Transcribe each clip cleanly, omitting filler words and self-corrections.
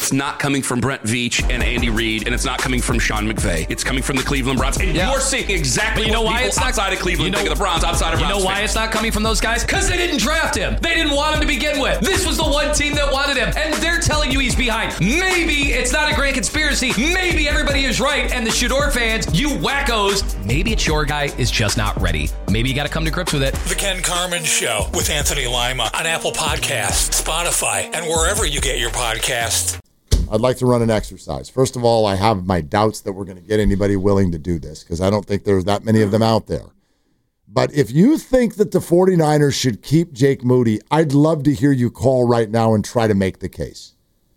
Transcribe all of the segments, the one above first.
it's not coming from Brent Veach and Andy Reid, and it's not coming from Sean McVay. It's coming from the Cleveland Browns. And you're seeing exactly what people outside of Cleveland think of the Browns, outside of Browns. You know why it's not coming from those guys? Because they didn't draft him. They didn't want him to begin with. This was the one team that wanted him, and they're telling you he's behind. Maybe it's not a grand conspiracy. Maybe everybody is right, and the Shador fans, you wackos, maybe it's your guy is just not ready. Maybe you got to come to grips with it. The Ken Carman Show with Anthony Lima on Apple Podcasts, Spotify, and wherever you get your podcasts. I'd like to run an exercise. First of all, I have my doubts that we're going to get anybody willing to do this because I don't think there's that many of them out there. But if you think that the 49ers should keep Jake Moody, I'd love to hear you call right now and try to make the case.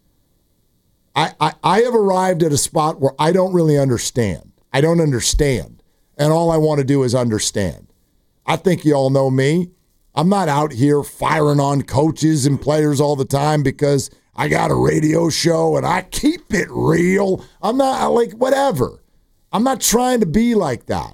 I have arrived at a spot where I don't really understand. I don't understand. And all I want to do is understand. I think you all know me. I'm not out here firing on coaches and players all the time because I got a radio show and I keep it real. I'm not like whatever. I'm not trying to be like that.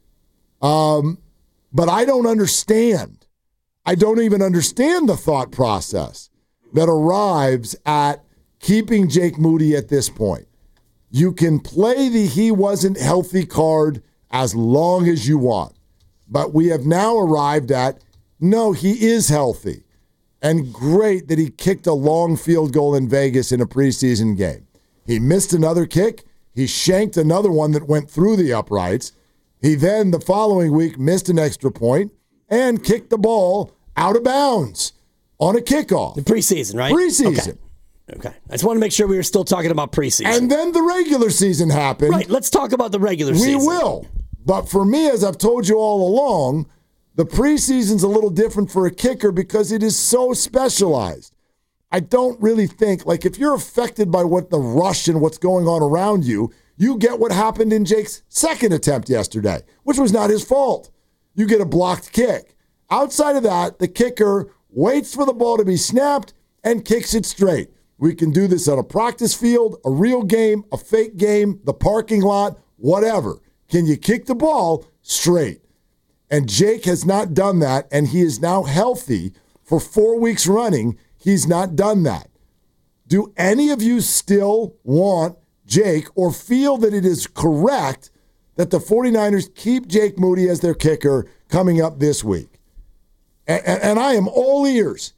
But I don't understand. I don't even understand the thought process that arrives at keeping Jake Moody at this point. You can play the he wasn't healthy card as long as you want. But we have now arrived at, no, he is healthy. And great that he kicked a long field goal in Vegas in a preseason game. He missed another kick. He shanked another one that went through the uprights. He then, the following week, missed an extra point and kicked the ball out of bounds on a kickoff. The preseason, right? Preseason. Okay. I just want to make sure we were still talking about preseason. And then the regular season happened. Right. Let's talk about the regular season. We will. But for me, as I've told you all along, the preseason's a little different for a kicker because it is so specialized. I don't really think, like if you're affected by what the rush and what's going on around you, you get what happened in Jake's second attempt yesterday, which was not his fault. You get a blocked kick. Outside of that, the kicker waits for the ball to be snapped and kicks it straight. We can do this on a practice field, a real game, a fake game, the parking lot, whatever. Can you kick the ball straight? And Jake has not done that, and he is now healthy for 4 weeks running. He's not done that. Do any of you still want Jake or feel that it is correct that the 49ers keep Jake Moody as their kicker coming up this week? And I am all ears.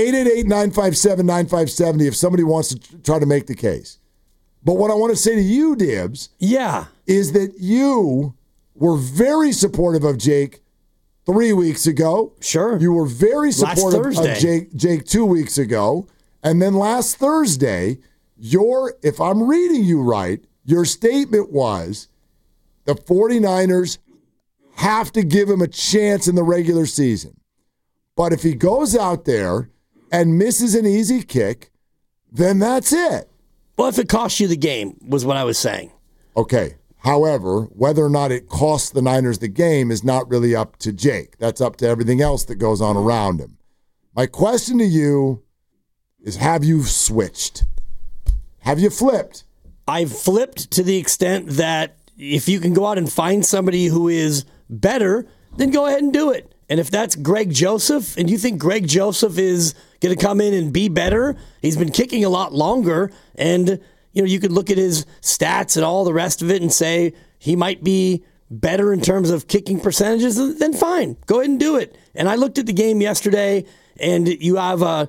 888-957-9570 if somebody wants to try to make the case. But what I want to say to you, Dibs, is that you were very supportive of Jake 3 weeks ago. Sure. You were very supportive of Jake 2 weeks ago. And then last Thursday, if I'm reading you right, your statement was the 49ers have to give him a chance in the regular season. But if he goes out there and misses an easy kick, then that's it. Well, if it costs you the game, was what I was saying. Okay. However, whether or not it costs the Niners the game is not really up to Jake. That's up to everything else that goes on around him. My question to you is, have you switched? Have you flipped? I've flipped to the extent that if you can go out and find somebody who is better, then go ahead and do it. And if that's Greg Joseph, and you think Greg Joseph is going to come in and be better, he's been kicking a lot longer, and you could look at his stats and all the rest of it and say he might be better in terms of kicking percentages, then fine. Go ahead and do it. And I looked at the game yesterday, and you have a,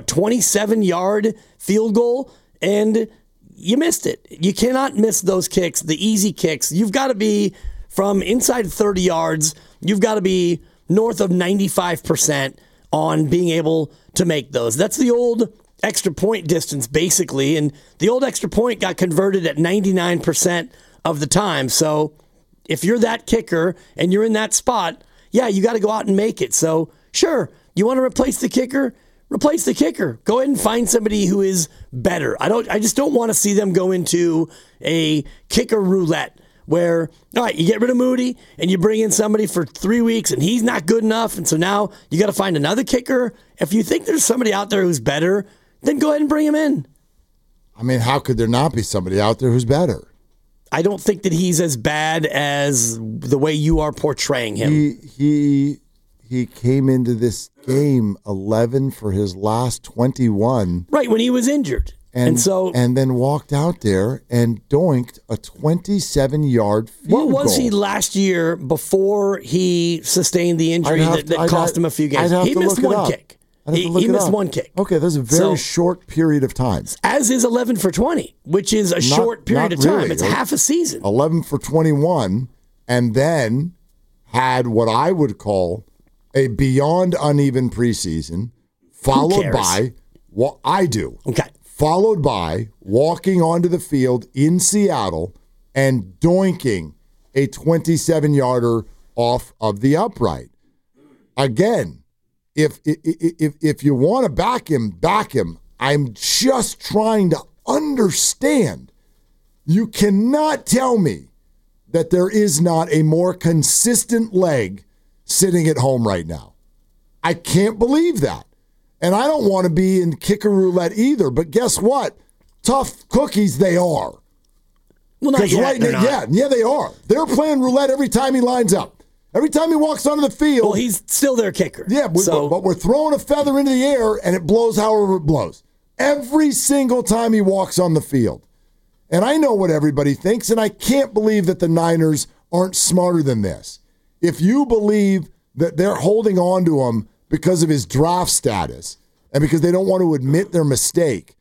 27-yard field goal, and you missed it. You cannot miss those kicks, the easy kicks. You've got to be from inside 30 yards. You've got to be north of 95% on being able to make those. That's the old extra point distance, basically, and the old extra point got converted at 99% of the time. So if you're that kicker and you're in that spot, you got to go out and make it. So sure, you want to replace the kicker? Replace the kicker. Go ahead and find somebody who is better. I just don't want to see them go into a kicker roulette where, all right, you get rid of Moody and you bring in somebody for 3 weeks and he's not good enough, and so now you got to find another kicker. If you think there's somebody out there who's better, then go ahead and bring him in. I mean, how could there not be somebody out there who's better? I don't think that he's as bad as the way you are portraying him. He came into this game 11 for his last 21. Right, when he was injured. And then walked out there and doinked a 27-yard field goal. What was he last year before he sustained the injury that cost him a few games? He missed one kick. He missed one kick. Okay, that's a very short period of time. As is 11 for 20, which is a short period of time. Really. It's half a season. 11 for 21, and then had what I would call a beyond uneven preseason, followed by what I do. Okay. Followed by walking onto the field in Seattle and doinking a 27-yarder off of the upright. Again, if you want to back him. I'm just trying to understand. You cannot tell me that there is not a more consistent leg sitting at home right now. I can't believe that. And I don't want to be in kicker roulette either, but guess what? Tough cookies they are. Well, not yet, they're not. Yeah, they are. They're playing roulette every time he lines up. Every time he walks onto the field. Well, he's still their kicker. Yeah, but we're throwing a feather into the air, and it blows however it blows. Every single time he walks on the field. And I know what everybody thinks, and I can't believe that the Niners aren't smarter than this. If you believe that they're holding on to him because of his draft status and because they don't want to admit their mistake,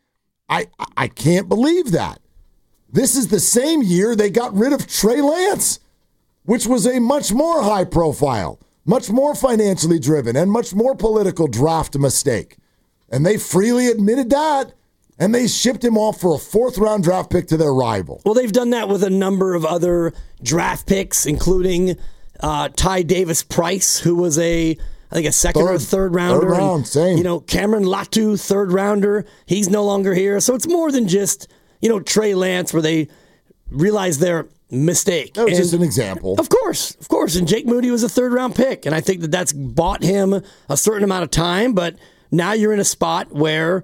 I can't believe that. This is the same year they got rid of Trey Lance, which was a much more high profile, much more financially driven, and much more political draft mistake. And they freely admitted that, and they shipped him off for a 4th-round draft pick to their rival. Well, they've done that with a number of other draft picks, including Ty Davis Price, who was I think a second or third rounder. Third round, same. Cameron Latu, 3rd rounder. He's no longer here. So it's more than just, Trey Lance, where they realize their mistake. That was just an example. Of course. And Jake Moody was a 3rd-round pick, and I think that's bought him a certain amount of time, but now you're in a spot where,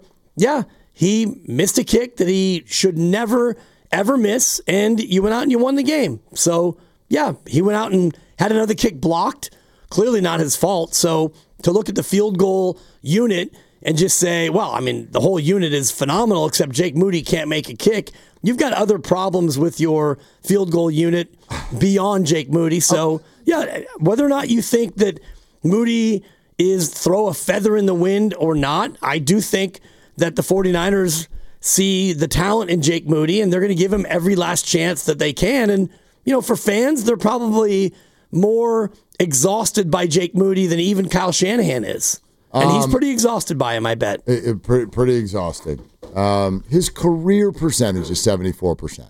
he missed a kick that he should never, ever miss, and you went out and you won the game. So, he went out and had another kick blocked. Clearly not his fault. So to look at the field goal unit and just say, the whole unit is phenomenal except Jake Moody can't make a kick. You've got other problems with your field goal unit beyond Jake Moody. So, whether or not you think that Moody is throw a feather in the wind or not, I do think that the 49ers see the talent in Jake Moody, and they're going to give him every last chance that they can. And, for fans, they're probably more exhausted by Jake Moody than even Kyle Shanahan is. And he's pretty exhausted by him, I bet. Pretty exhausted. His career percentage is 74%.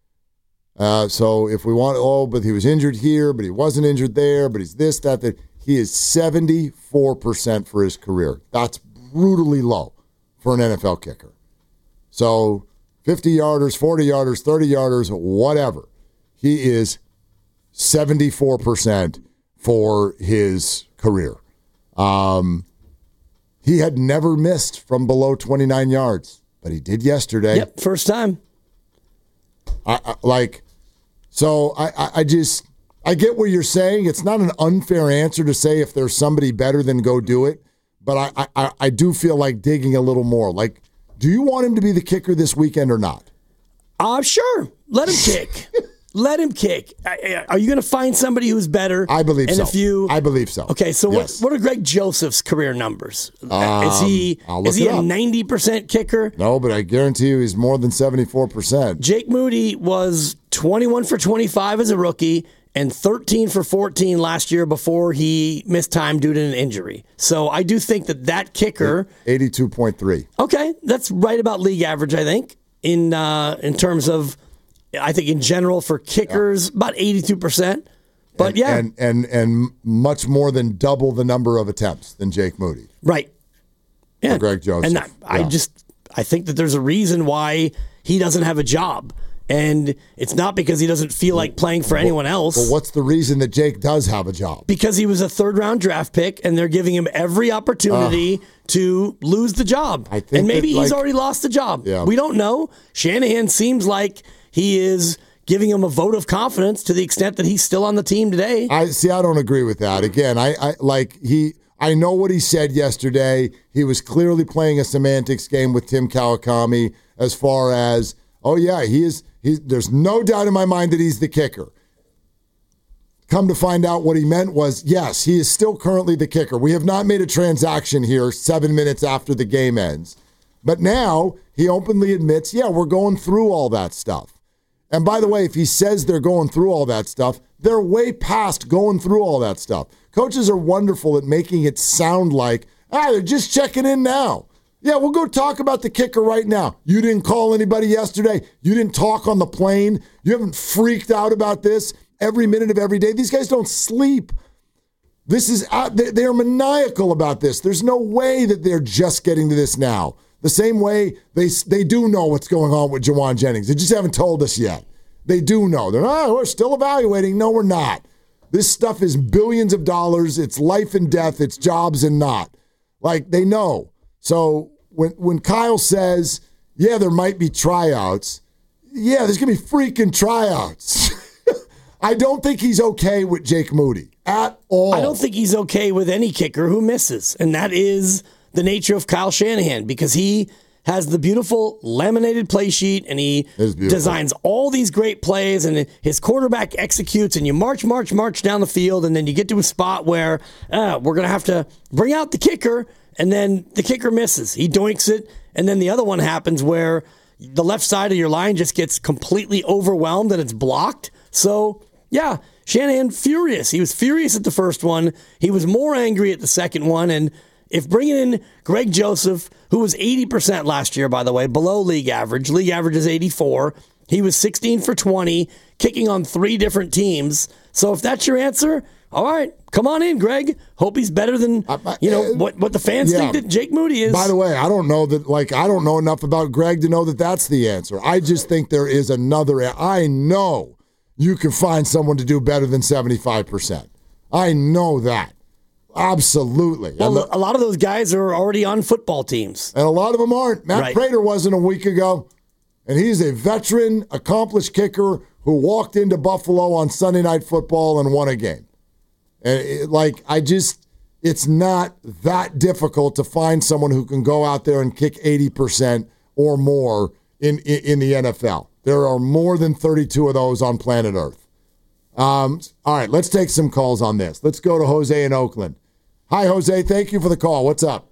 So if we want, but he was injured here, but he wasn't injured there, but he's this, that. He is 74% for his career. That's brutally low for an NFL kicker. So 50-yarders, 40-yarders, 30-yarders, whatever. He is 74% for his career. He had never missed from below 29 yards, but he did yesterday. Yep, first time. I get what you're saying. It's not an unfair answer to say if there's somebody better, then go do it. But I do feel like digging a little more. Like, do you want him to be the kicker this weekend or not? Sure. Let him kick. Let him kick. Are you going to find somebody who's better? I believe so. I believe so. Okay, so yes. What are Greg Joseph's career numbers? Is he a 90% kicker? No, but I guarantee you he's more than 74%. Jake Moody was 21 for 25 as a rookie and 13 for 14 last year before he missed time due to an injury. So I do think that kicker... 82.3. Okay, that's right about league average, I think, in terms of... I think in general for kickers, about 82%. But and much more than double the number of attempts than Jake Moody. Right. Yeah. Or Greg Joseph. And I think that there's a reason why he doesn't have a job. And it's not because he doesn't feel like playing for anyone else. Well, what's the reason that Jake does have a job? Because he was a 3rd-round draft pick, and they're giving him every opportunity to lose the job. And maybe he's already lost the job. Yeah. We don't know. Shanahan seems like he is giving him a vote of confidence to the extent that he's still on the team today. I don't agree with that. Again, I know what he said yesterday. He was clearly playing a semantics game with Tim Kawakami, as far as, oh yeah, there's no doubt in my mind that he's the kicker. Come to find out what he meant was, yes, he is still currently the kicker. We have not made a transaction here 7 minutes after the game ends. But now he openly admits, yeah, we're going through all that stuff. And by the way, if he says they're going through all that stuff, they're way past going through all that stuff. Coaches are wonderful at making it sound like, they're just checking in now. Yeah, we'll go talk about the kicker right now. You didn't call anybody yesterday. You didn't talk on the plane. You haven't freaked out about this every minute of every day. These guys don't sleep. They're maniacal about this. There's no way that they're just getting to this now. The same way they do know what's going on with Jauan Jennings. They just haven't told us yet. They do know. We're still evaluating. No, we're not. This stuff is billions of dollars. It's life and death. It's jobs and not. Like, they know. So when Kyle says, yeah, there might be tryouts, yeah, there's going to be freaking tryouts. I don't think he's okay with Jake Moody at all. I don't think he's okay with any kicker who misses. And that is the nature of Kyle Shanahan, because he has the beautiful laminated play sheet and he designs all these great plays and his quarterback executes and you march down the field and then you get to a spot where we're going to have to bring out the kicker and then the kicker misses. He doinks it and then the other one happens where the left side of your line just gets completely overwhelmed and it's blocked. So, yeah, Shanahan furious. He was furious at the first one. He was more angry at the second one. And if bringing in Greg Joseph, who was 80% last year, by the way, below league average is 84. He was 16 for 20, kicking on 3 different teams. So if that's your answer, all right, come on in, Greg. Hope he's better than what the fans think that Jake Moody is. By the way, I don't know enough about Greg to know that that's the answer. I just think there is another. I know you can find someone to do better than 75%. I know that. Absolutely. Well, a lot of those guys are already on football teams. And a lot of them aren't. Matt Prater wasn't a week ago. And he's a veteran, accomplished kicker who walked into Buffalo on Sunday Night Football and won a game. And it's not that difficult to find someone who can go out there and kick 80% or more in the NFL. There are more than 32 of those on planet Earth. All right, let's take some calls on this. Let's go to Jose in Oakland. Hi, Jose. Thank you for the call. What's up?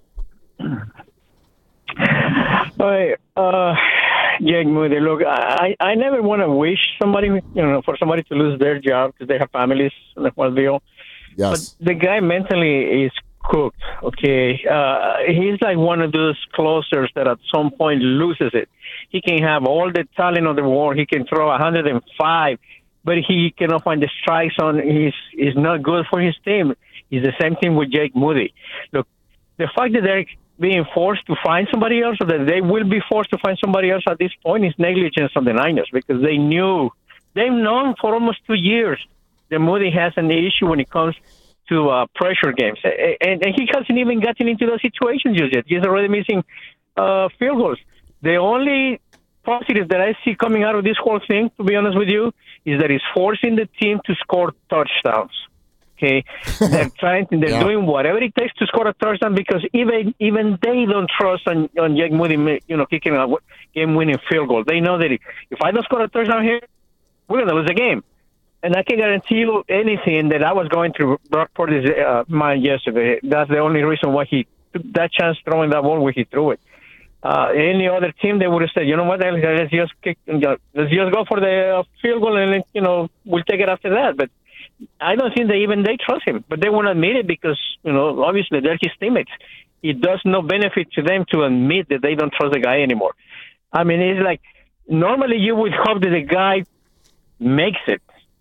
Hi, Jake Moody. Look, I never want to wish somebody, for somebody to lose their job because they have families and the whole deal. Yes. But the guy mentally is cooked, okay? He's like one of those closers that at some point loses it. He can have all the talent of the world. He can throw 105, but he cannot find the strike zone. He's not good for his team. It's the same thing with Jake Moody. Look, the fact that they're being forced to find somebody else, or that they will be forced to find somebody else at this point, is negligence on the Niners, because they've known for almost 2 years that Moody has an issue when it comes to pressure games. And he hasn't even gotten into those situations just yet. He's already missing field goals. The only positive that I see coming out of this whole thing, to be honest with you, is that he's forcing the team to score touchdowns. Okay, they're doing whatever it takes to score a touchdown, because even they don't trust on Jake Moody, kicking a game-winning field goal. They know that if I don't score a touchdown here, we're going to lose the game. And I can guarantee you anything that I was going through Brock Purdy's mind yesterday. That's the only reason why he took that chance throwing that ball where he threw it. Any other team, they would have said, you know what, let's just go for the field goal and we'll take it after that. But I don't think they trust him, but they won't admit it because, obviously they're his teammates. It does no benefit to them to admit that they don't trust the guy anymore. I mean, it's like, normally you would hope that the guy makes it.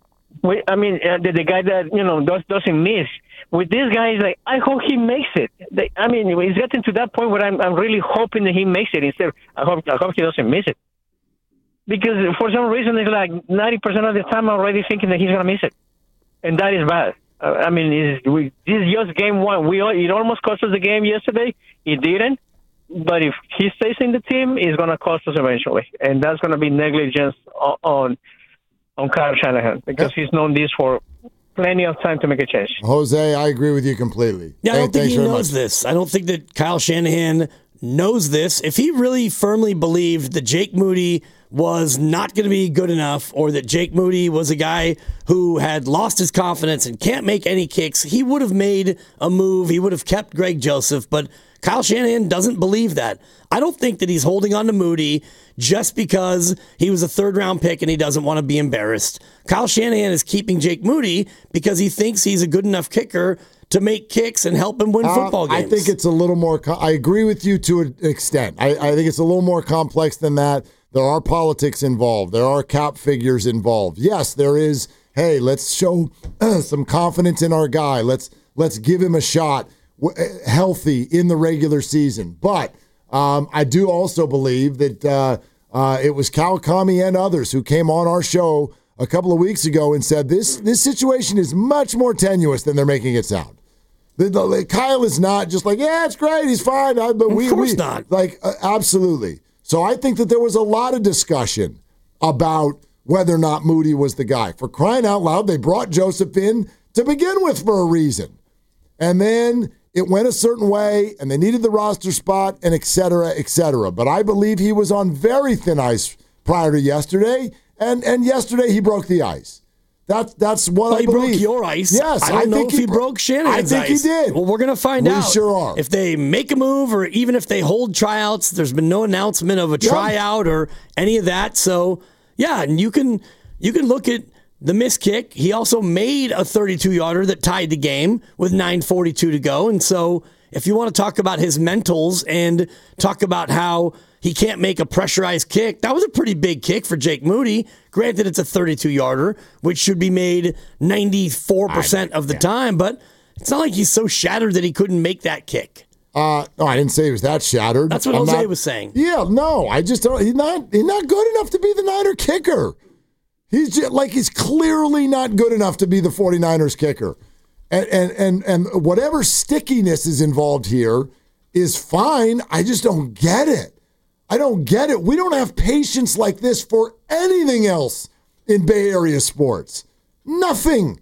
The guy that, doesn't miss. With this guy, it's like, I hope he makes it. He's getting to that point where I'm really hoping that he makes it. Instead, I hope he doesn't miss it. Because for some reason, it's like 90% of the time I'm already thinking that he's going to miss it. And that is bad. This is just game one. It almost cost us the game yesterday. It didn't. But if he stays in the team, it's going to cost us eventually. And that's going to be negligence on Kyle Shanahan, because he's known this for plenty of time to make a change. Jose, I agree with you completely. Yeah, I don't think he knows this. I don't think that Kyle Shanahan knows this. If he really firmly believed that Jake Moody was not going to be good enough, or that Jake Moody was a guy who had lost his confidence and can't make any kicks, he would have made a move. He would have kept Greg Joseph, but Kyle Shanahan doesn't believe that. I don't think that he's holding on to Moody just because he was a third-round pick and he doesn't want to be embarrassed. Kyle Shanahan is keeping Jake Moody because he thinks he's a good enough kicker to make kicks and help him win football games. I think it's a little more... I agree with you to an extent. I think it's a little more complex than that. There are politics involved. There are cap figures involved. Yes, there is, hey, let's show some confidence in our guy. Let's give him a shot healthy in the regular season. But I do also believe that it was Kawakami and others who came on our show a couple of weeks ago and said this situation is much more tenuous than they're making it sound. Kyle is not just like, yeah, it's great, he's fine. But of course not. Absolutely. So I think that there was a lot of discussion about whether or not Moody was the guy. For crying out loud, they brought Joseph in to begin with for a reason. And then it went a certain way, and they needed the roster spot, and et cetera, et cetera. But I believe he was on very thin ice prior to yesterday, and yesterday he broke the ice. That's what I believe. He broke your ice. Yes, I don't know if he broke Shanahan's ice. I think he did. Well, we're going to find out. We sure are. If they make a move, or even if they hold tryouts, there's been no announcement of a tryout or any of that. So, yeah, and you can look at the missed kick. He also made a 32-yarder that tied the game with 9:42 to go. And so if you want to talk about his mentals and talk about how he can't make a pressurized kick, that was a pretty big kick for Jake Moody. Granted, it's a 32-yarder, which should be made 94% of the time, but it's not like he's so shattered that he couldn't make that kick. No, I didn't say he was that shattered. That's what Jose was saying. Yeah, no, I just don't. He's not good enough to be the Niner kicker. He's clearly not good enough to be the 49ers kicker. And whatever stickiness is involved here is fine. I just don't get it. I don't get it. We don't have patience like this for anything else in Bay Area sports. Nothing.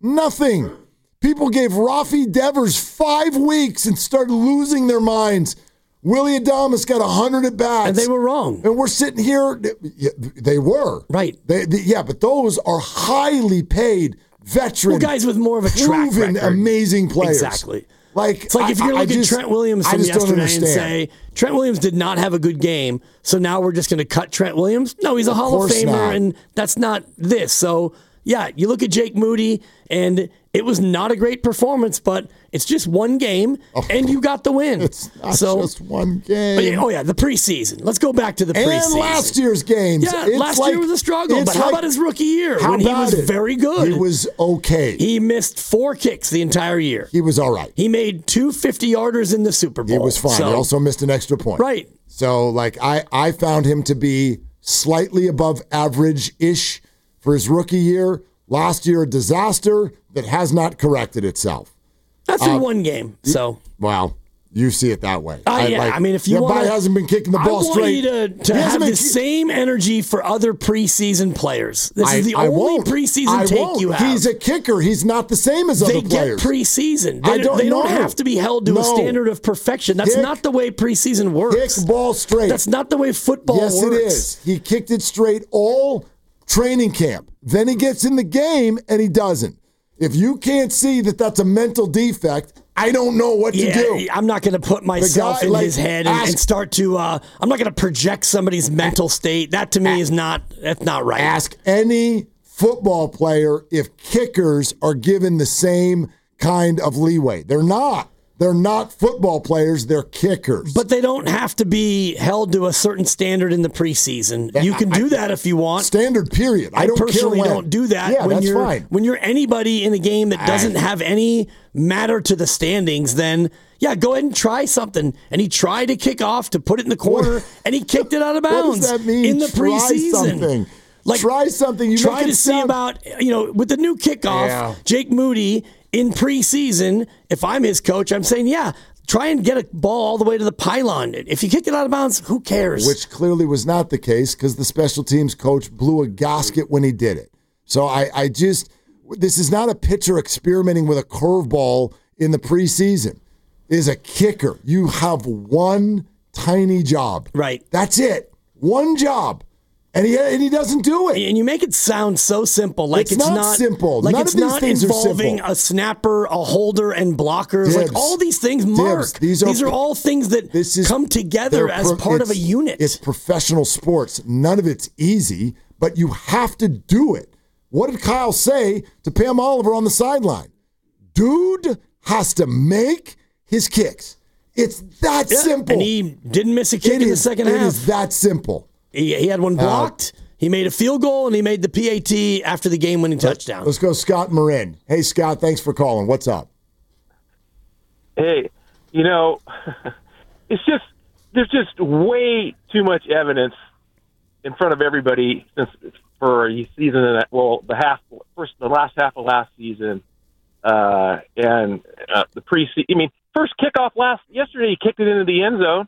People gave Rafi Devers 5 weeks and started losing their minds. Willie Adames got 100 at bats. And they were wrong. And we're sitting here. They were. Right. But those are highly paid veteran, guys with more of a track record. Amazing players. Exactly. It's like if you're going to look at Trent Williams from yesterday and say, Trent Williams did not have a good game, so now we're just going to cut Trent Williams? No, he's a Hall of Famer, and that's not this. So, yeah, you look at Jake Moody, and it was not a great performance, but it's just one game, and you got the win. It's not just one game. The preseason. Let's go back to the preseason. And last year's games. Yeah, last year was a struggle, but how about his rookie year when he was very good? He was okay. He missed 4 kicks the entire year. He was all right. He made 2 50-yarders in the Super Bowl. He was fine. He also missed an extra point. Right. So, I found him to be slightly above average-ish for his rookie year. Last year, a disaster that has not corrected itself. That's in one game, so. Well, you see it that way. If you want, hasn't been kicking the ball straight. I want you to have the same energy for other preseason players. This is the only preseason take you have. He's a kicker. He's not the same as other players. They get preseason. They don't have to be held to a standard of perfection. That's not the way preseason works. Kick ball straight. That's not the way football works. Yes, it is. He kicked it straight all training camp. Then he gets in the game and he doesn't. If you can't see that that's a mental defect, I don't know what to do. I'm not going to put myself in his head and start to. I'm not going to project somebody's mental state. That to me that's not right. Ask any football player if kickers are given the same kind of leeway. They're not. They're not football players. They're kickers. But they don't have to be held to a certain standard in the preseason. You can do that if you want. Standard, period. I personally don't do that. Yeah, that's fine. When you're anybody in a game that doesn't have any matter to the standings, then, go ahead and try something. And he tried to kick off to put it in the corner, and he kicked it out of bounds. What does that mean? In the preseason. Something. Try something. Try to see about, with the new kickoff, Jake Moody in preseason, if I'm his coach, I'm saying, try and get a ball all the way to the pylon. If you kick it out of bounds, who cares? Which clearly was not the case because the special teams coach blew a gasket when he did it. So this is not a pitcher experimenting with a curveball in the preseason. It is a kicker. You have one tiny job. Right. That's it. One job. And he doesn't do it. And you make it sound so simple. Like it's not simple. Like None it's of these not things involving are simple. a snapper, a holder, and blockers. Dibs. Like all these things, Mark. Dibs. These are all things that come together as part of a unit. It's professional sports. None of it's easy, but you have to do it. What did Kyle say to Pam Oliver on the sideline? Dude has to make his kicks. It's that simple. And he didn't miss a kick in the second half. It is that simple. He had one blocked. He made a field goal, and he made the PAT after the game-winning touchdown. Let's go Scott Marin. Hey, Scott, thanks for calling. What's up? Hey, it's just there's just way too much evidence in front of everybody for a season that the last half of last season, and the preseason. I mean, first kickoff yesterday, he kicked it into the end zone.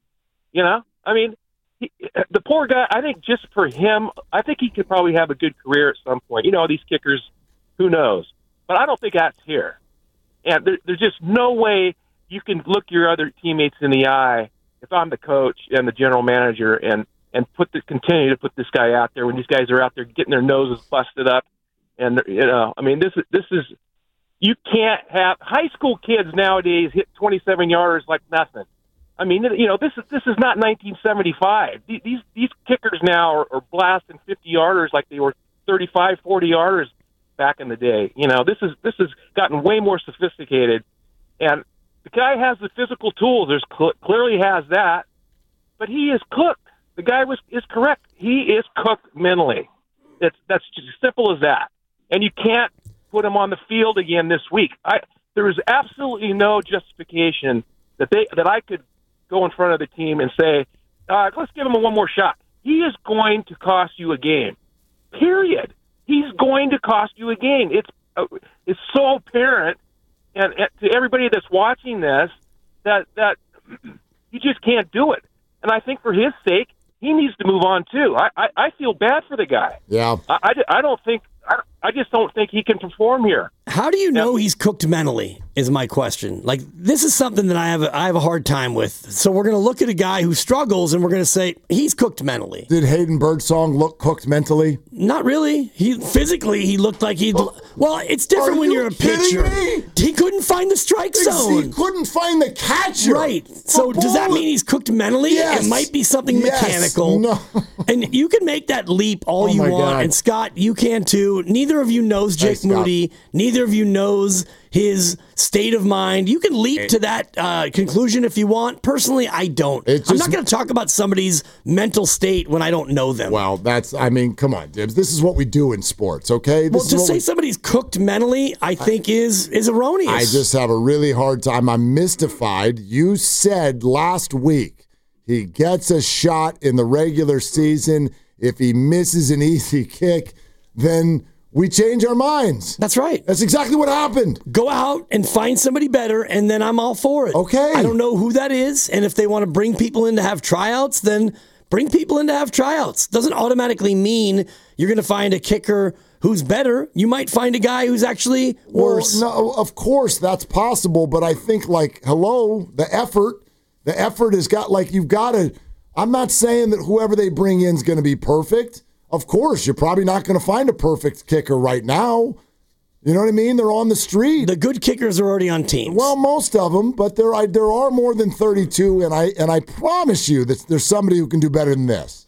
The poor guy, I think just for him, I think he could probably have a good career at some point. These kickers, who knows? But I don't think that's here. And there's just no way you can look your other teammates in the eye, if I'm the coach and the general manager, and continue to put this guy out there when these guys are out there getting their noses busted up. And, this is you can't have high school kids nowadays hit 27-yarders like nothing. This is not 1975. These kickers now are blasting 50-yarders like they were 35, 40-yarders back in the day. This has gotten way more sophisticated, and the guy has the physical tools. Clearly has that, but he is cooked. The guy is correct. He is cooked mentally. That's just as simple as that. And you can't put him on the field again this week. There is absolutely no justification that I could go in front of the team and say, let's give him one more shot. He is going to cost you a game, period. He's going to cost you a game. It's so apparent, and to everybody that's watching this, that you just can't do it. And I think for his sake, he needs to move on too. I feel bad for the guy. Yeah. I just don't think he can perform here. How do you know he's cooked mentally is my question. Like, this is something that I have a hard time with. So we're going to look at a guy who struggles, and we're going to say he's cooked mentally. Did Hayden Birdsong look cooked mentally? Not really. He looked like he'd... Well, it's different when you're a pitcher. Me? He couldn't find the strike zone. He couldn't find the catcher. Right. So does that mean he's cooked mentally? Yes. It might be something mechanical. No. And you can make that leap all you want. God. And Scott, you can too. Neither of you knows Jake Moody. Neither of you knows his state of mind. You can leap to that conclusion if you want. Personally, I don't. I'm not going to talk about somebody's mental state when I don't know them. Well, come on, Dibs. This is what we do in sports, okay? To say somebody's cooked mentally, I think is erroneous. I just have a really hard time. I'm mystified. You said last week he gets a shot in the regular season. If he misses an easy kick, then we change our minds. That's right. That's exactly what happened. Go out and find somebody better, and then I'm all for it. Okay. I don't know who that is, and if they want to bring people in to have tryouts, then bring people in to have tryouts. Doesn't automatically mean you're going to find a kicker who's better. You might find a guy who's actually worse. Well, no, of course that's possible, but I think, the effort has got, you've got to, I'm not saying that whoever they bring in is going to be perfect. Of course, you're probably not going to find a perfect kicker right now. You know what I mean? They're on the street. The good kickers are already on teams. Well, most of them, but there are more than 32, and I promise you that there's somebody who can do better than this.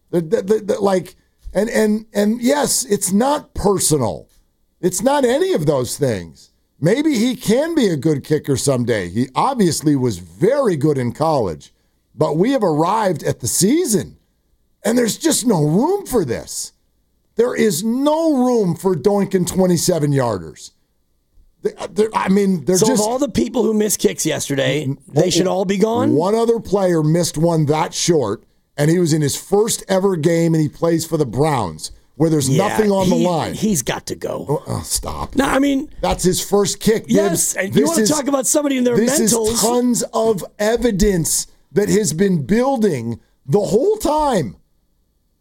And yes, it's not personal. It's not any of those things. Maybe he can be a good kicker someday. He obviously was very good in college, but we have arrived at the season. And there's just no room for this. There is no room for doinking 27-yarders. So of all the people who missed kicks yesterday, they should all be gone? One other player missed one that short, and he was in his first ever game, and he plays for the Browns, where there's nothing on the line. He's got to go. Stop. No, that's his first kick. Yes, and you want to talk about somebody in their mentals. This is tons of evidence that has been building the whole time.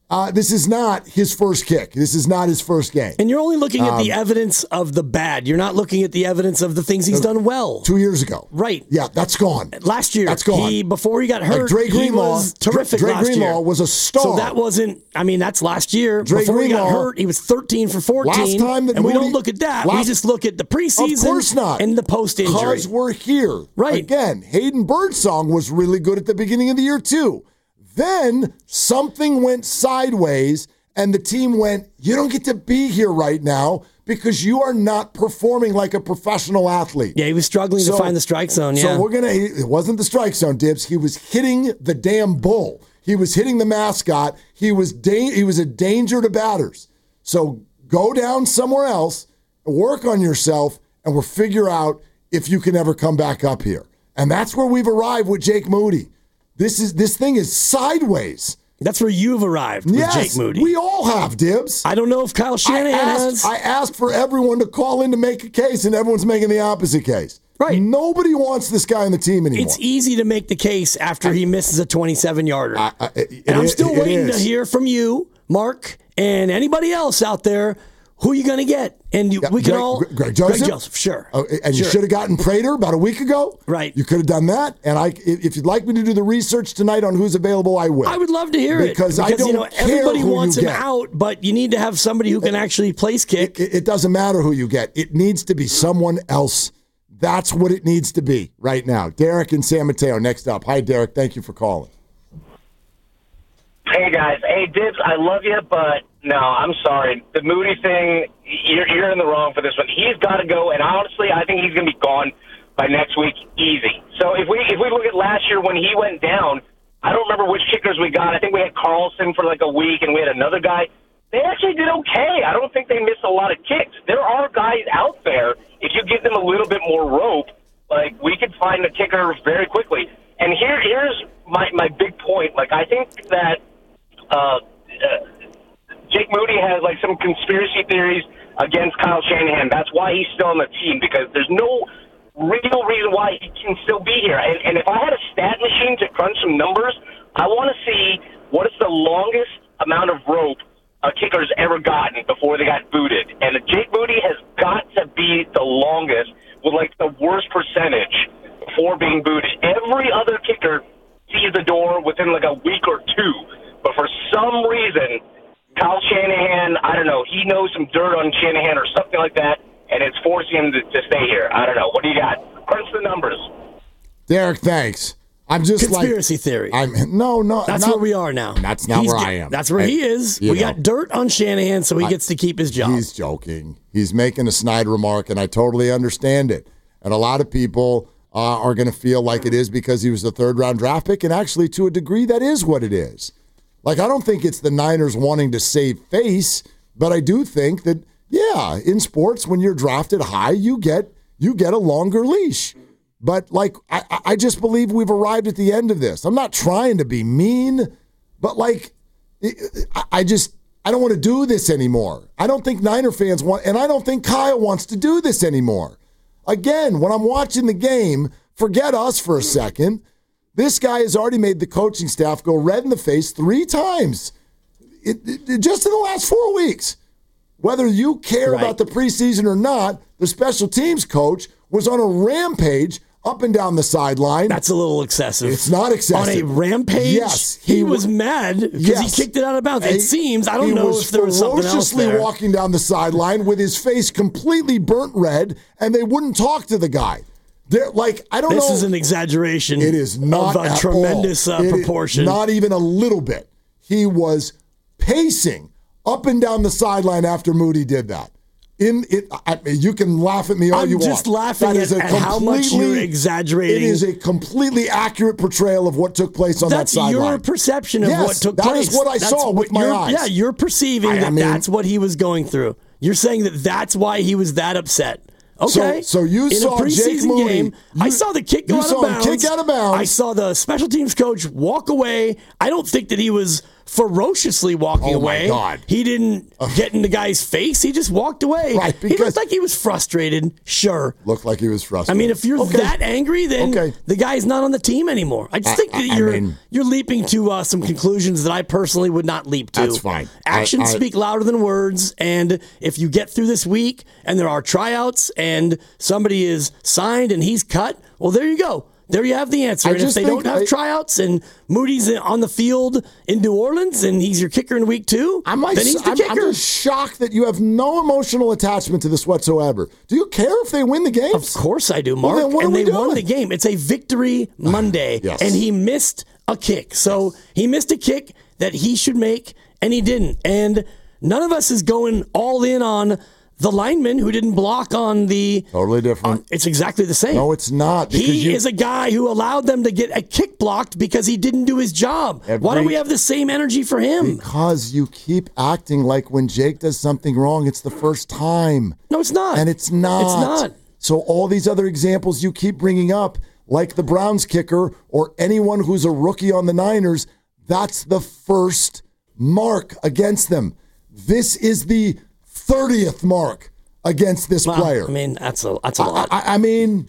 This is not his first kick. This is not his first game. And you're only looking at the evidence of the bad. You're not looking at the evidence of the things he's done well. 2 years ago. Right. Yeah, that's gone. Last year. That's gone. Before he got hurt, Dre Greenlaw, he was terrific Dre last year. Greenlaw was a star. So that wasn't, that's last year. Dre Before he got Greenlaw, hurt, he was 13 for 14. last time that and we Moody- don't look at that. We just look at the preseason Of course not. and the post-injury. Because we're here. Right. Again, Hayden Birdsong was really good at the beginning of the year, too. Then something went sideways, and the team went, you don't get to be here right now because you are not performing like a professional athlete. Yeah, he was struggling to find the strike zone, yeah. So it wasn't the strike zone, Dibs. He was hitting the damn bull. He was hitting the mascot. He was a danger to batters. So go down somewhere else, work on yourself, and we'll figure out if you can ever come back up here. And that's where we've arrived with Jake Moody. This thing is sideways. That's where you've arrived with Jake Moody. We all have, Dibs. I don't know if Kyle Shanahan has. I asked for everyone to call in to make a case, and everyone's making the opposite case. Right. Nobody wants this guy on the team anymore. It's easy to make the case after he misses a 27-yarder. And I'm still waiting to hear from you, Mark, and anybody else out there. Who are you going to get? And we can all... Greg Joseph? Greg Joseph, sure. You should have gotten Prater about a week ago. Right. You could have done that. And if you'd like me to do the research tonight on who's available, I will. I would love to hear it. Because I don't care everybody who wants you him get. out, but you need to have somebody who can actually place kick. It doesn't matter who you get. It needs to be someone else. That's what it needs to be right now. Derek in San Mateo next up. Hi, Derek. Thank you for calling. Hey, guys. Hey, Dibs, I love you, but no, I'm sorry. The Moody thing, you're in the wrong for this one. He's got to go, and honestly, I think he's going to be gone by next week easy. So if we look at last year when he went down, I don't remember which kickers we got. I think we had Carlson for like a week, and we had another guy. They actually did okay. I don't think they missed a lot of kicks. There are guys out there, if you give them a little bit more rope, like we could find a kicker very quickly. And here's my big point. Like, I think that Jake Moody has like some conspiracy theories against Kyle Shanahan. That's why he's still on the team, because there's no real reason why he can still be here. And if I had a stat machine to crunch some numbers, I want to see what is the longest amount of rope a kicker's ever gotten before they got booted. And Jake Moody has got to be the longest with like the worst percentage before being booted. Every other kicker sees the door within like a week or two. But for some reason, Kyle Shanahan, I don't know, he knows some dirt on Shanahan or something like that, and it's forcing him to stay here. I don't know. What do you got? Crunch the numbers. Derek, thanks. I'm just conspiracy theory. No. That's where we are now. That's not where I am. That's where he is. We got dirt on Shanahan, so he gets to keep his job. He's joking. He's making a snide remark, and I totally understand it. And a lot of people are going to feel like it is because he was a third-round draft pick, and actually, to a degree, that is what it is. Like, I don't think it's the Niners wanting to save face, but I do think that, yeah, in sports, when you're drafted high, you get a longer leash. But, like, I just believe we've arrived at the end of this. I'm not trying to be mean, but, like, I don't want to do this anymore. I don't think Niner fans want, and I don't think Kyle wants to do this anymore. Again, when I'm watching the game, forget us for a second. This guy has already made the coaching staff go red in the face 3 times just in the last 4 weeks. Whether you care about the preseason or not, the special teams coach was on a rampage up and down the sideline. That's a little excessive. It's not excessive. On a rampage? Yes. He was mad because he kicked it out of bounds. It seems. I don't know if there was something else there. He was ferociously walking down the sideline with his face completely burnt red, and they wouldn't talk to the guy. I don't know. This is an exaggeration. It is not of a tremendous proportion. Not even a little bit. He was pacing up and down the sideline after Moody did that. You can laugh at me all you want. I'm just laughing at how much you're exaggerating. It is a completely accurate portrayal of what took place on that sideline. That's your perception of what took place. That is what I saw with my eyes. Yeah, you're perceiving that's what he was going through. You're saying that's why he was that upset. Okay. So you saw Jake Moody. Game, I saw the kick go out of bounds. Kick out of bounds. I saw the special teams coach walk away. I don't think that he was ferociously walking away. Oh, my God. He didn't get in the guy's face. He just walked away. Right, he looked like he was frustrated. Sure. Looked like he was frustrated. I mean, if you're that angry, then the guy's not on the team anymore. I just think that you're leaping to some conclusions that I personally would not leap to. That's fine. Actions speak louder than words, and if you get through this week and there are tryouts and somebody is signed and he's cut, well, there you go. There you have the answer. And if they don't have tryouts and Moody's on the field in New Orleans and he's your kicker in week 2, then he's the kicker. I'm just shocked that you have no emotional attachment to this whatsoever. Do you care if they win the games? Of course I do, Mark. Well, then what and are we they doing? won the game. It's a victory Monday, Yes. and he missed a kick. So he missed a kick that he should make, and he didn't. And none of us is going all in on the lineman who didn't block on the... Totally different. It's exactly the same. No, it's not. He is a guy who allowed them to get a kick blocked because he didn't do his job. Why don't we have the same energy for him? Because you keep acting like when Jake does something wrong, it's the first time. No, it's not. And it's not. It's not. So all these other examples you keep bringing up, like the Browns kicker or anyone who's a rookie on the Niners, that's the first mark against them. This is the 30th mark against this player. I mean, that's a lot. I mean,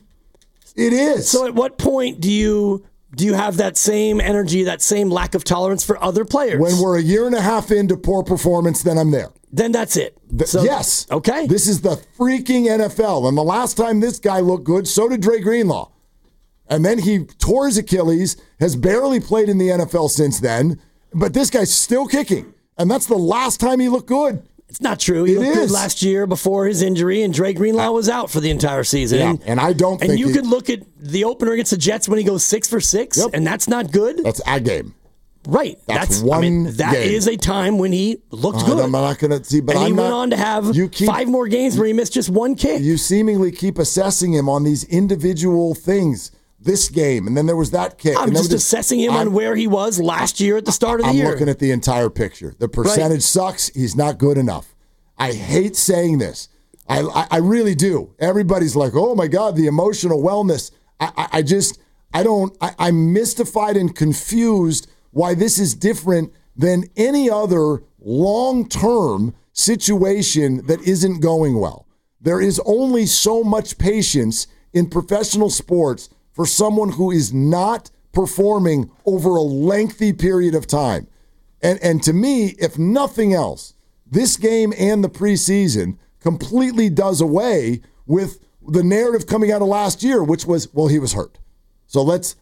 it is. So at what point do you have that same energy, that same lack of tolerance for other players? When we're a year and a half into poor performance, then I'm there. Then that's it. Yes. Okay. This is the freaking NFL. And the last time this guy looked good, so did Dre Greenlaw. And then he tore his Achilles, has barely played in the NFL since then, but this guy's still kicking. And that's the last time he looked good. It's not true. He looked good last year before his injury, and Dre Greenlaw was out for the entire season. Yeah, and I don't think... And you could look at the opener against the Jets when he goes 6 for 6, and that's not good. That's a game. Right. That's one game. That is a time when he looked good. I'm not going to see, but and he went on to have 5 more games where he missed just one kick. You seemingly keep assessing him on these individual things. This game, and then there was that kick. I'm just assessing him on where he was last year at the start of the year. I'm looking at the entire picture. The percentage sucks. He's not good enough. I hate saying this. I really do. Everybody's like, oh my God, the emotional wellness. I'm mystified and confused why this is different than any other long-term situation that isn't going well. There is only so much patience in professional sports for someone who is not performing over a lengthy period of time. And to me, if nothing else, this game and the preseason completely does away with the narrative coming out of last year, which was, well, he was hurt. So let's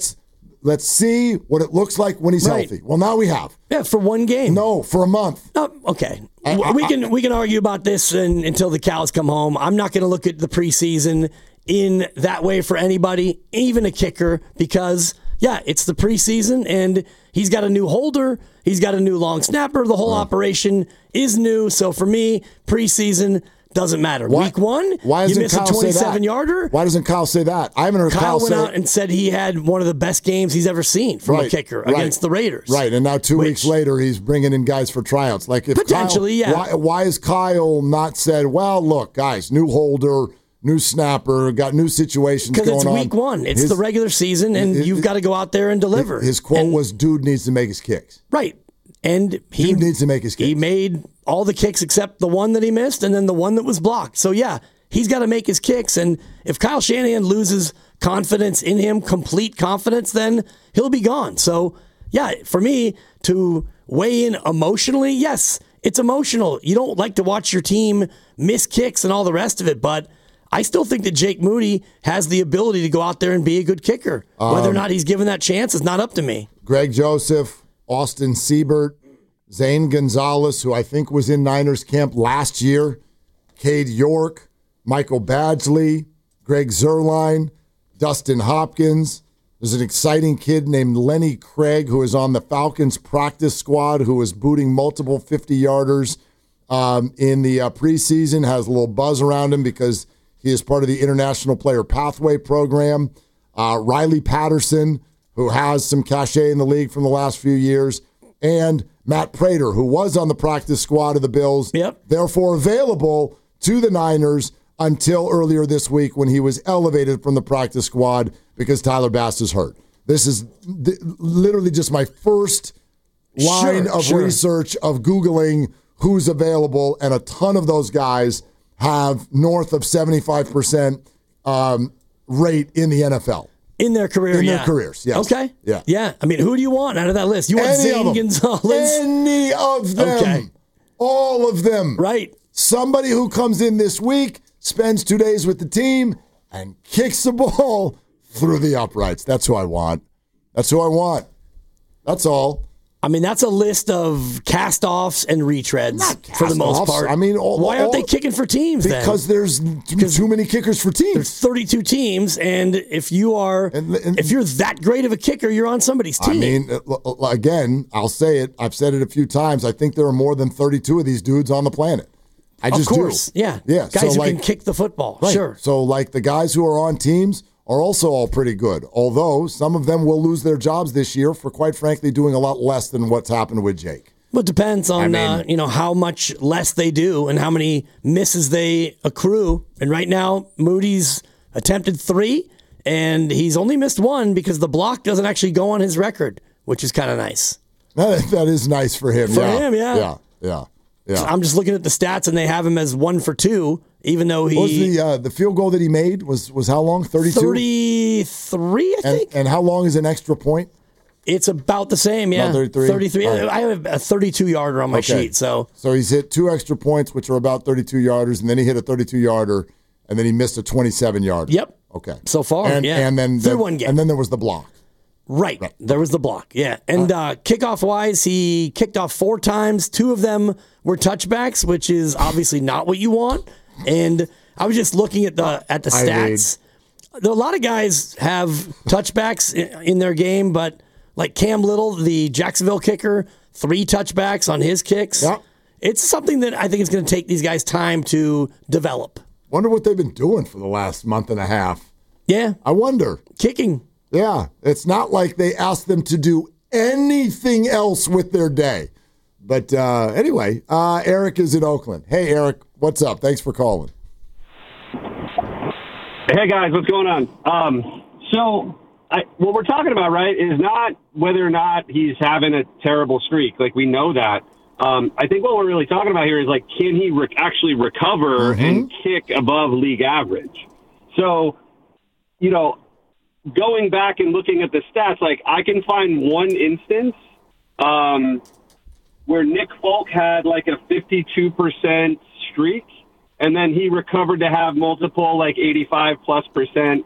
see what it looks like when he's healthy. Well, now we have. Yeah, for one game. No, for a month. Oh, okay. We can argue about this until the cows come home. I'm not going to look at the preseason in that way for anybody, even a kicker, because, yeah, it's the preseason, and he's got a new holder, he's got a new long snapper, the whole operation is new, so for me, preseason doesn't matter. Week 1, you miss a 27-yarder. Why doesn't Kyle say that? I haven't heard Kyle went out and said he had one of the best games he's ever seen from a kicker against the Raiders. Right, and now 2 weeks later, he's bringing in guys for tryouts. Like if potentially, why has Kyle not said, well, look, guys, new holder, new snapper, got new situations going on? Because it's week 1. It's the regular season, and you've got to go out there and deliver. His quote was, dude needs to make his kicks. Right. And he needs to make his kicks. He made all the kicks except the one that he missed and then the one that was blocked. So, yeah, he's got to make his kicks. And if Kyle Shanahan loses confidence in him, complete confidence, then he'll be gone. So, yeah, for me to weigh in emotionally, yes, it's emotional. You don't like to watch your team miss kicks and all the rest of it, but I still think that Jake Moody has the ability to go out there and be a good kicker. Whether or not he's given that chance is not up to me. Greg Joseph, Austin Siebert, Zane Gonzalez, who I think was in Niners camp last year, Cade York, Michael Badgley, Greg Zuerlein, Dustin Hopkins. There's an exciting kid named Lenny Craig who is on the Falcons practice squad who is booting multiple 50-yarders in the preseason, has a little buzz around him because he is part of the International Player Pathway Program. Riley Patterson, who has some cachet in the league from the last few years, and Matt Prater, who was on the practice squad of the Bills, therefore available to the Niners until earlier this week when he was elevated from the practice squad because Tyler Bass is hurt. This is literally just my first line of research of Googling who's available, and a ton of those guys have north of 75% rate in the NFL. In their career, In their careers, yes. Okay. Yeah. Yeah. I mean, who do you want out of that list? You want Zane Gonzalez? Any of them. Okay. All of them. Right. Somebody who comes in this week, spends 2 days with the team, and kicks the ball through the uprights. That's who I want. That's who I want. That's all. I mean, that's a list of cast-offs and retreads for the most part. I mean, why aren't they kicking for teams then? Because there's too many kickers for teams. There's 32 teams, and if you're that great of a kicker, you're on somebody's team. I mean, again, I'll say it. I've said it a few times. I think there are more than 32 of these dudes on the planet. I just do. Of course, yeah. Guys who can kick the football, right. Sure. So, like, the guys who are on teams are also all pretty good, although some of them will lose their jobs this year for, quite frankly, doing a lot less than what's happened with Jake. Well, it depends on how much less they do and how many misses they accrue. And right now, Moody's attempted 3, and he's only missed 1 because the block doesn't actually go on his record, which is kind of nice. That is nice for him. Yeah. So I'm just looking at the stats, and they have him as 1 for 2, even though he... What was the field goal that he made was how long? 32? 33, I think. And how long is an extra point? It's about the same, yeah. About 33? Right. I have a 32-yarder on my sheet, so... So he's hit 2 extra points, which are about 32-yarders, and then he hit a 32-yarder, and then he missed a 27-yarder. Yep. Okay. So far, and then through one game. And then there was the block. Right. There was the block, yeah. And kickoff-wise, he kicked off 4 times. 2 of them were touchbacks, which is obviously not what you want. And I was just looking at the stats. A lot of guys have touchbacks in their game, but like Cam Little, the Jacksonville kicker, 3 touchbacks on his kicks. Yeah. It's something that I think is going to take these guys time to develop. Wonder what they've been doing for the last month and a half. Yeah. I wonder. Kicking. Yeah. It's not like they asked them to do anything else with their day. But anyway, Eric is in Oakland. Hey, Eric, what's up? Thanks for calling. Hey, guys, what's going on? So what we're talking about, right, is not whether or not he's having a terrible streak. Like, we know that. I think what we're really talking about here is, like, can he actually recover and kick above league average? So, going back and looking at the stats, like, I can find one instance where Nick Folk had, like, a 52% streak, and then he recovered to have multiple, like, 85+%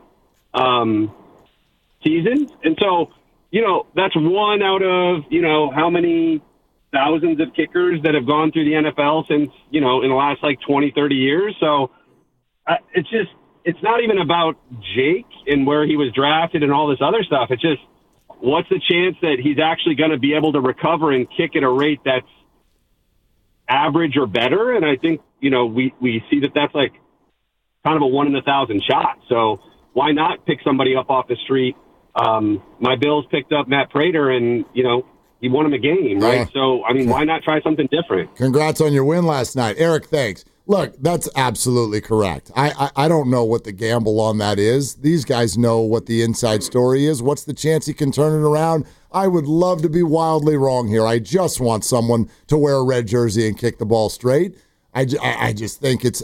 seasons. And so, that's one out of, how many thousands of kickers that have gone through the NFL since, in the last, like, 20, 30 years. So it's not even about Jake and where he was drafted and all this other stuff. It's just, what's the chance that he's actually going to be able to recover and kick at a rate that's average or better? And I think, we see that that's like kind of a 1 in 1,000 shot. So why not pick somebody up off the street? My Bills picked up Matt Prater, and, he won him a game, right? So, I mean, why not try something different? Congrats on your win last night. Eric, thanks. Look, that's absolutely correct. I don't know what the gamble on that is. These guys know what the inside story is. What's the chance he can turn it around? I would love to be wildly wrong here. I just want someone to wear a red jersey and kick the ball straight. I just think it's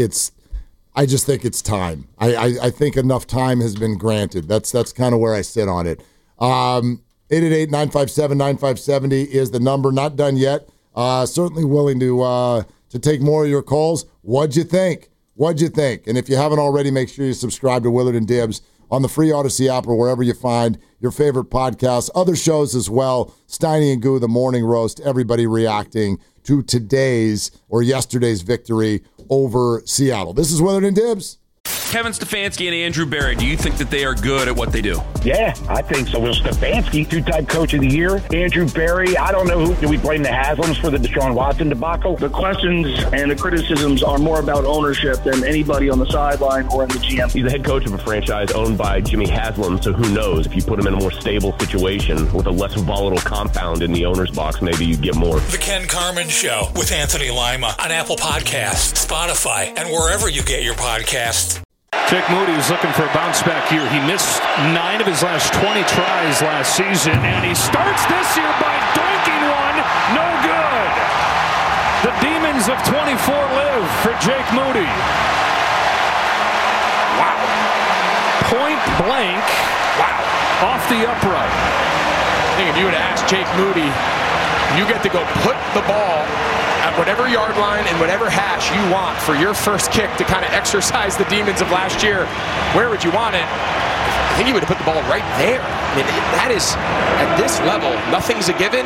time. I think enough time has been granted. That's kind of where I sit on it. 888-957-9570 is the number. Not done yet. Certainly willing to take more of your calls. What'd you think? And if you haven't already, make sure you subscribe to Willard and Dibs on the free Odyssey app or wherever you find your favorite podcasts. Other shows as well. Steiny and Goo, The Morning Roast, everybody reacting to today's or yesterday's victory over Seattle. This is Willard and Dibs. Kevin Stefanski and Andrew Berry, do you think that they are good at what they do? Yeah, I think so. Well, Stefanski, 2-time coach of the year. Andrew Berry, I don't know do we blame the Haslams for the Deshaun Watson debacle? The questions and the criticisms are more about ownership than anybody on the sideline or in the GM. He's the head coach of a franchise owned by Jimmy Haslam, so who knows? If you put him in a more stable situation with a less volatile compound in the owner's box, maybe you get more. The Ken Carman Show with Anthony Lima on Apple Podcasts, Spotify, and wherever you get your podcasts. Vic Moody is looking for a bounce back here. He missed 9 of his last 20 tries last season, and he starts this year by dunking one The demons of 24 live for Jake Moody. Wow. Point blank. Wow. Off the upright. I think if you would have asked Jake Moody, you get to go put the ball at whatever yard line and whatever hash you want for your first kick to kind of exercise the demons of last year, where would you want it? I think he would have put the ball right there. I mean, that is, at this level, nothing's a given.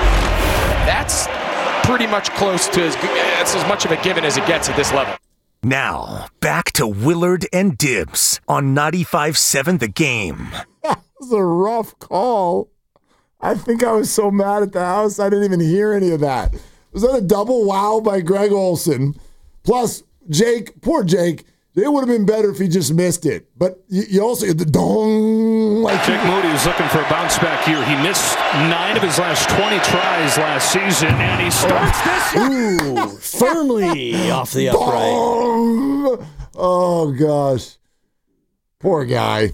That's pretty much close to that's as much of a given as it gets at this level. Now, back to Willard and Dibs on 95.7 The Game. That was a rough call. I think I was so mad at the house, I didn't even hear any of that. Was that a double wow by Greg Olson? Plus, Jake, poor Jake, it would have been better if he just missed it. But you also get the dong. Like Jake Moody is looking for a bounce back year. He missed 9 of his last 20 tries last season, and he starts this. Ooh, firmly off the upright. Dong! Oh, gosh. Poor guy.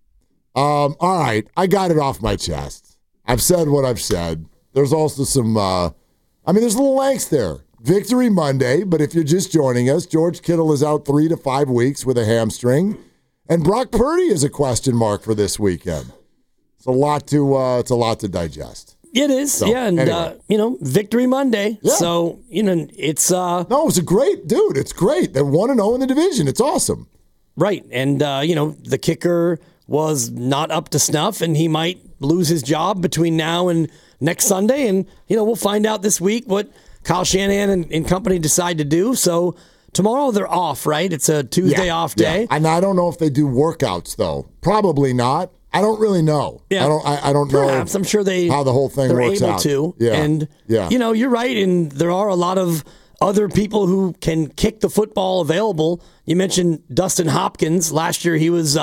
All right, I got it off my chest. I've said what I've said. There's also some, there's a little angst there. Victory Monday, but if you're just joining us, George Kittle is out 3 to 5 weeks with a hamstring, and Brock Purdy is a question mark for this weekend. It's a lot to digest. It is, so, yeah, and anyway. Victory Monday. Yeah. So it's no, it was a great dude. It's great. They're 1-0 in the division. It's awesome. Right, and the kicker was not up to snuff, and he might lose his job between now and next Sunday, and we'll find out this week what Kyle Shanahan and company decide to do. So tomorrow they're off, right? It's a Tuesday off day. Yeah. And I don't know if they do workouts though. Probably not. I don't really know. Yeah. I don't know. Perhaps. I'm sure how the whole thing works able out. To. Yeah. And you're right, and there are a lot of other people who can kick the football available. You mentioned Dustin Hopkins. Last year he was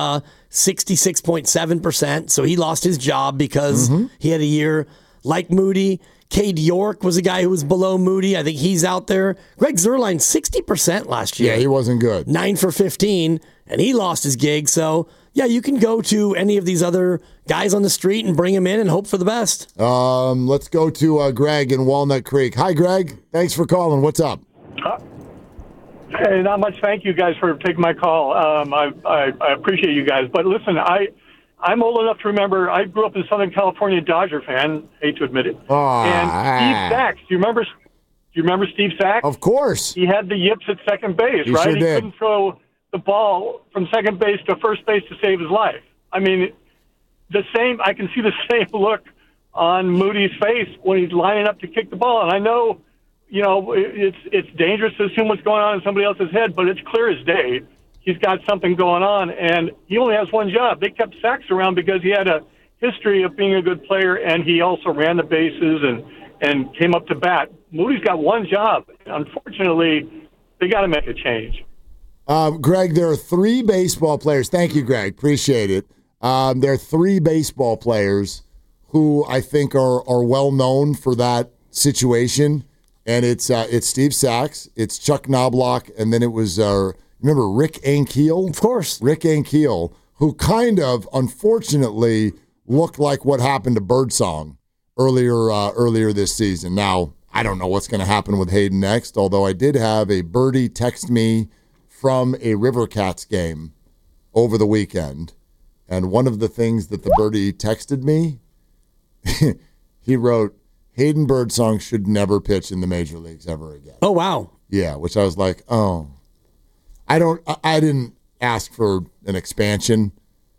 66.7%, so he lost his job because he had a year like Moody. Cade York was a guy who was below Moody. I think he's out there. Greg Zuerlein, 60% last year. Yeah, he wasn't good. 9 for 15, and he lost his gig. So, yeah, you can go to any of these other guys on the street and bring him in and hope for the best. Let's go to Greg in Walnut Creek. Hi, Greg. Thanks for calling. What's up? Hey, not much. Thank you guys for taking my call. I appreciate you guys. But listen, I'm old enough to remember I grew up in Southern California, Dodger fan. Hate to admit it. And Steve Sachs. Do you remember Steve Sachs? Of course. He had the yips at second base, He right? sure He did. couldn't throw the ball from second base to first base to save his life. I mean, I can see the same look on Moody's face when he's lining up to kick the ball. And I know, it's dangerous to assume what's going on in somebody else's head, but it's clear as day. He's got something going on, and he only has one job. They kept Sachs around because he had a history of being a good player, and he also ran the bases and came up to bat. Moody's got one job. Unfortunately, they got to make a change. Greg, there are 3 baseball players. Thank you, Greg. Appreciate it. There are 3 baseball players who I think are well known for that situation, and it's Steve Sachs, it's Chuck Knobloch, and then it was remember Rick Ankiel? Of course. Rick Ankiel, who kind of, unfortunately, looked like what happened to Birdsong earlier this season. Now, I don't know what's going to happen with Hayden next, although I did have a birdie text me from a River Cats game over the weekend. And one of the things that the birdie texted me, he wrote, Hayden Birdsong should never pitch in the major leagues ever again. Oh, wow. Yeah, which I was like, oh. I didn't ask for an expansion,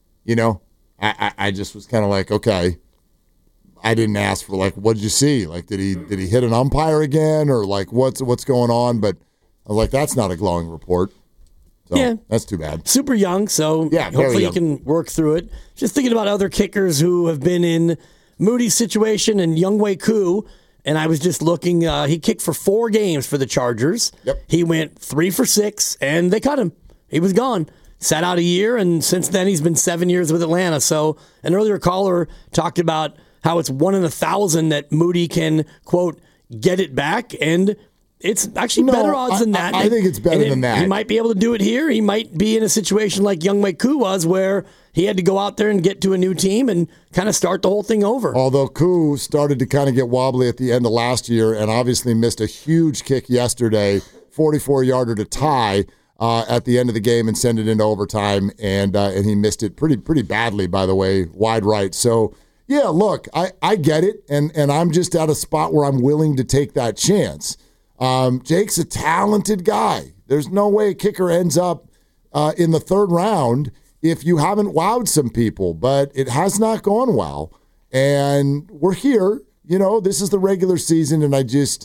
I just was kind of like, okay. I didn't ask for what did you see? Did he hit an umpire again, or what's going on? But I was like, that's not a glowing report. So yeah, that's too bad. Super young, so yeah, hopefully you can work through it. Just thinking about other kickers who have been in Moody's situation and Younghoe Koo. And I was just looking, he kicked for 4 games for the Chargers. Yep. He went 3 for 6, and they cut him. He was gone. Sat out a year, and since then he's been 7 years with Atlanta. So an earlier caller talked about how it's 1 in 1,000 that Moody can, quote, get it back. And It's actually better odds than that. I think it's better than that. He might be able to do it here. He might be in a situation like Younghoe Koo was, where he had to go out there and get to a new team and kind of start the whole thing over. Although Koo started to kind of get wobbly at the end of last year and obviously missed a huge kick yesterday, 44-yarder to tie at the end of the game and send it into overtime, and he missed it pretty badly, by the way, wide right. So, yeah, look, I get it, and I'm just at a spot where I'm willing to take that chance. Jake's a talented guy. There's no way a kicker ends up in the third round if you haven't wowed some people, but it has not gone well. And we're here. You know, this is the regular season, and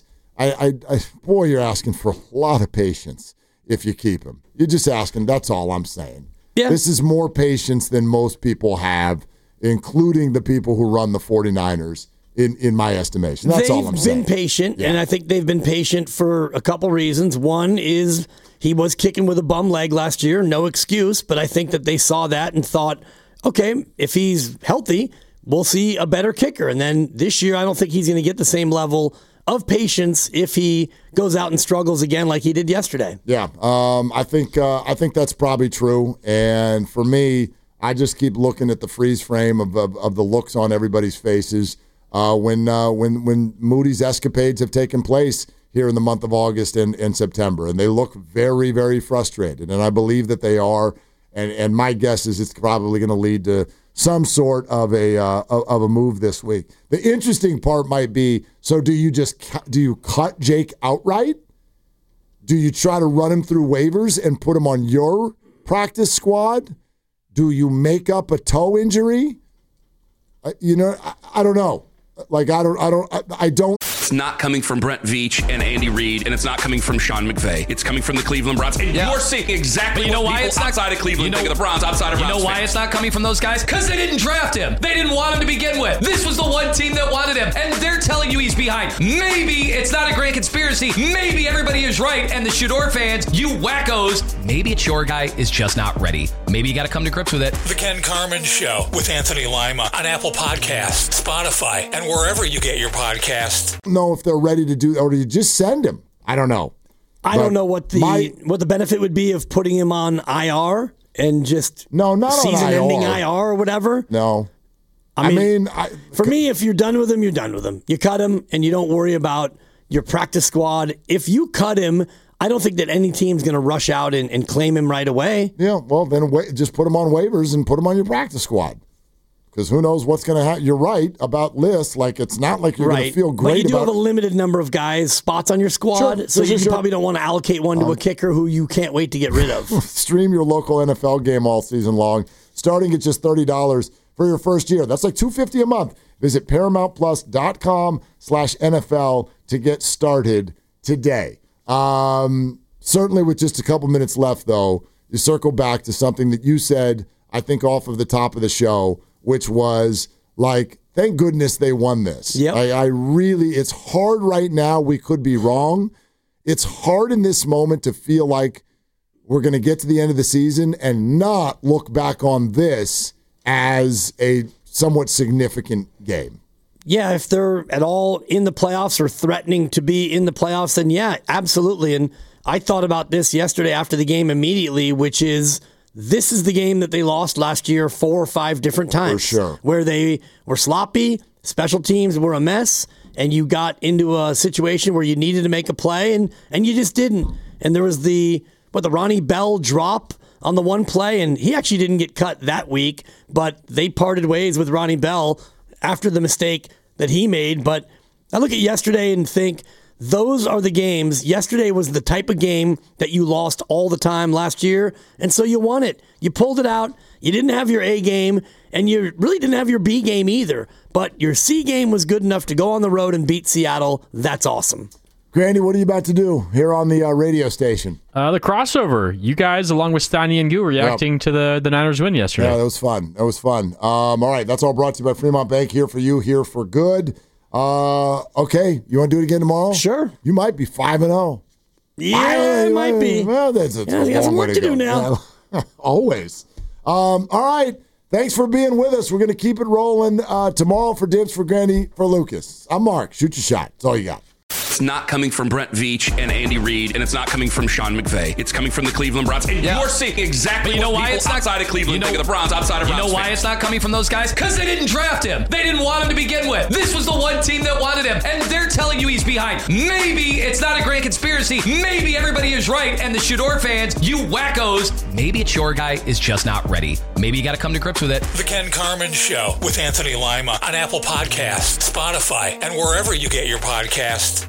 boy, you're asking for a lot of patience if you keep him. You're just asking, that's all I'm saying. Yeah. This is more patience than most people have, including the people who run the 49ers, in my estimation. That's all I'm saying. They've been patient, and I think they've been patient for a couple reasons. One is he was kicking with a bum leg last year, no excuse, but I think that they saw that and thought, okay, if he's healthy, we'll see a better kicker. And then this year, I don't think he's going to get the same level of patience if he goes out and struggles again like he did yesterday. Yeah, I think that's probably true. And for me, I just keep looking at the freeze frame of the looks on everybody's faces when Moody's escapades have taken place here in the month of August and September, and they look very, very frustrated. And I believe that they are. And my guess is it's probably going to lead to some sort of a move this week. The interesting part might be, so do you cut Jake outright? Do you try to run him through waivers and put him on your practice squad? Do you make up a toe injury? I don't know. Like I don't. It's not coming from Brent Veach and Andy Reid, and it's not coming from Sean McVay. It's coming from the Cleveland Browns. And you're seeing exactly what people outside of Cleveland think of the Browns, outside of Browns You know why fans. it's not coming from those guys? Because they didn't draft him. They didn't want him to begin with. This was the one team that wanted him, and they're telling you he's behind. Maybe it's not a grand conspiracy. Maybe everybody is right, and the Shador fans, you wackos, maybe it's your guy is just not ready. Maybe you got to come to grips with it. The Ken Carman Show with Anthony Lima on Apple Podcasts, Spotify, and wherever you get your podcasts. Know if they're ready to do, or do you just send him? I don't know. I don't know what the benefit would be of putting him on IR and just not season-ending IR or whatever. No. I mean, for me, if you're done with him, you're done with him. You cut him, and you don't worry about your practice squad. If you cut him, I don't think that any team's going to rush out and claim him right away. Yeah, well, then just put him on waivers and put him on your practice squad. Because who knows what's going to happen. You're right about lists. Like, it's not like you're going to feel great but you do about have a limited number of guys, spots on your squad, so you probably don't want to allocate one to a kicker who you can't wait to get rid of. Stream your local NFL game all season long, starting at just $30 for your first year. That's like $250 a month. Visit ParamountPlus.com/NFL to get started today. Certainly with just a couple minutes left, though, you circle back to something that you said, I think, off of the top of the show, which was like, thank goodness they won this. Yep. I really, it's hard right now. We could be wrong. It's hard in this moment to feel like we're going to get to the end of the season and not look back on this as a somewhat significant game. Yeah, if they're at all in the playoffs or threatening to be in the playoffs, then yeah, absolutely. And I thought about this yesterday after the game immediately, which is, this is the game that they lost last year 4 or 5 different times. For sure. Where they were sloppy, special teams were a mess, and you got into a situation where you needed to make a play, and you just didn't. And there was the Ronnie Bell drop on the one play, and he actually didn't get cut that week, but they parted ways with Ronnie Bell after the mistake that he made. But I look at yesterday and think, those are the games. Yesterday was the type of game that you lost all the time last year, and so you won it. You pulled it out. You didn't have your A game, and you really didn't have your B game either. But your C game was good enough to go on the road and beat Seattle. That's awesome. Grandy, what are you about to do here on the radio station? The crossover. You guys, along with Steiny and Goo, reacting to the Niners win yesterday. Yeah, that was fun. All right, that's all brought to you by Fremont Bank, here for you, here for good. Okay, you want to do it again tomorrow? Sure. You might be 5-0. Yeah, it might be. Well, that's a you got some work to do now. Yeah, always. All right. Thanks for being with us. We're going to keep it rolling tomorrow for Dibs, for Grandy, for Lucas. I'm Mark. Shoot your shot. That's all you got. it's not coming from Brent Veach and Andy Reid, and it's not coming from Sean McVay. It's coming from the Cleveland Browns. And you're seeing exactly what people outside of Cleveland think of the Browns, outside of Browns You know why fans. it's not coming from those guys? Because they didn't draft him. They didn't want him to begin with. This was the one team that wanted him, and they're telling you he's behind. Maybe it's not a grand conspiracy. Maybe everybody is right, and the Shador fans, you wackos, maybe it's your guy is just not ready. Maybe you got to come to grips with it. The Ken Carman Show with Anthony Lima on Apple Podcasts, Spotify, and wherever you get your podcasts.